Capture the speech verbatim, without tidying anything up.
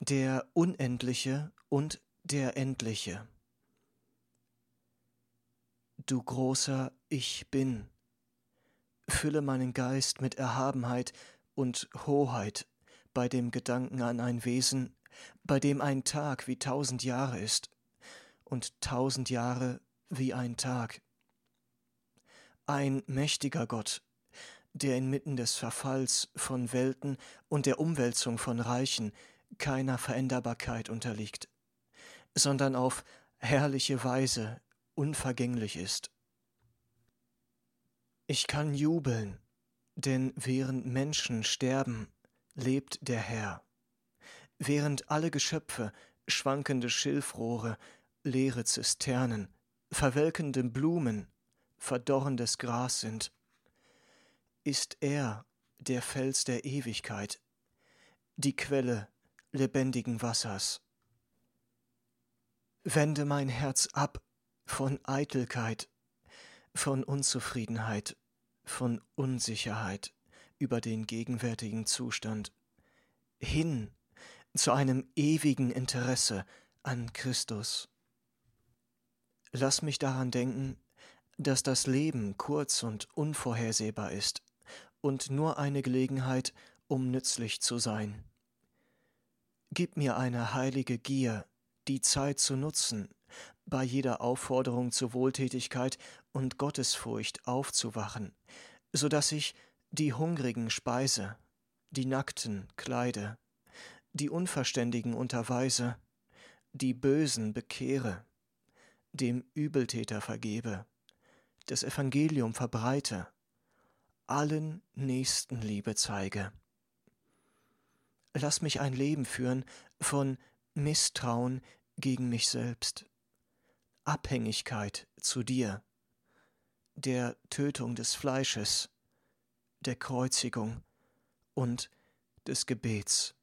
der Unendliche und der Endliche. Du großer Ich Bin, fülle meinen Geist mit Erhabenheit und Hoheit bei dem Gedanken an ein Wesen, bei dem ein Tag wie tausend Jahre ist und tausend Jahre wie ein Tag. Ein mächtiger Gott, der inmitten des Verfalls von Welten und der Umwälzung von Reichen keiner Veränderbarkeit unterliegt, sondern auf herrliche Weise unvergänglich ist. Ich kann jubeln, denn während Menschen sterben, lebt der Herr. Während alle Geschöpfe, schwankende Schilfrohre, leere Zisternen, verwelkende Blumen, verdorrendes Gras sind, ist er der Fels der Ewigkeit, die Quelle lebendigen Wassers. Wende mein Herz ab von Eitelkeit, von Unzufriedenheit, von Unsicherheit über den gegenwärtigen Zustand, hin zu einem ewigen Interesse an Christus. Lass mich daran denken, dass das Leben kurz und unvorhersehbar ist und nur eine Gelegenheit, um nützlich zu sein. Gib mir eine heilige Gier, die Zeit zu nutzen, bei jeder Aufforderung zur Wohltätigkeit und Gottesfurcht aufzuwachen, so dass ich die Hungrigen speise, die Nackten kleide, die Unverständigen unterweise, die Bösen bekehre, dem Übeltäter vergebe, das Evangelium verbreite, allen Nächstenliebe zeige. Lass mich ein Leben führen von Misstrauen gegen mich selbst, Abhängigkeit zu dir, der Tötung des Fleisches, der Kreuzigung und des Gebets.